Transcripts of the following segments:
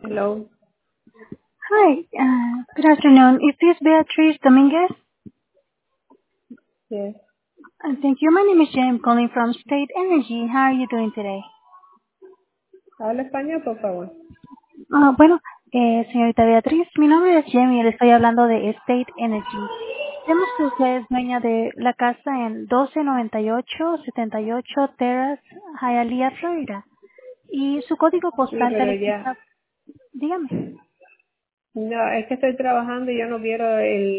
Hello. Hi, good afternoon. Is this Beatriz Dominguez? Yes. Thank you. My name is Jane calling from State Energy. How are you doing today? Habla español, por favor. Bueno, señorita Beatriz, mi nombre es Jamie y le estoy hablando de State Energy. Vemos que usted es dueña de la casa en 1298 Terrace, Hialeah, Florida. Y su código Sí, postal de la pero ya. casa, dígame. No, es que estoy trabajando y yo no quiero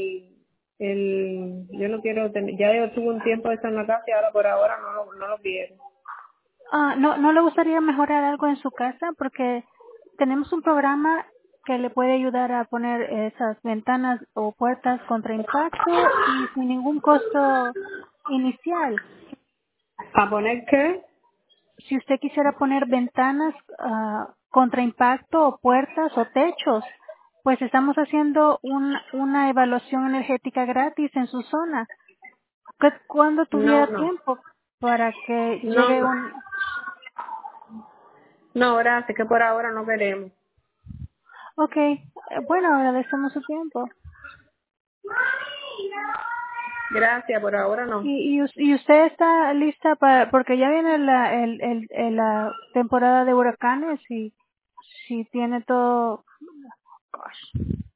yo no quiero tener, ya yo tuve un tiempo de estar en la casa y ahora por ahora no lo quiero. ¿No le gustaría mejorar algo en su casa? Porque tenemos un programa que le puede ayudar a poner esas ventanas o puertas contra impacto y sin ningún costo inicial. ¿A poner qué? Si usted quisiera poner ventanas contra impacto o puertas o techos, pues estamos haciendo una evaluación energética gratis en su zona. ¿Cuándo No, tuviera no. tiempo para que No, lleve un... no, gracias, que por ahora no queremos. Ok, bueno, agradecemos su tiempo. Gracias, por ahora no. Y usted está lista para, porque ya viene la temporada de huracanes y si tiene todo, gosh.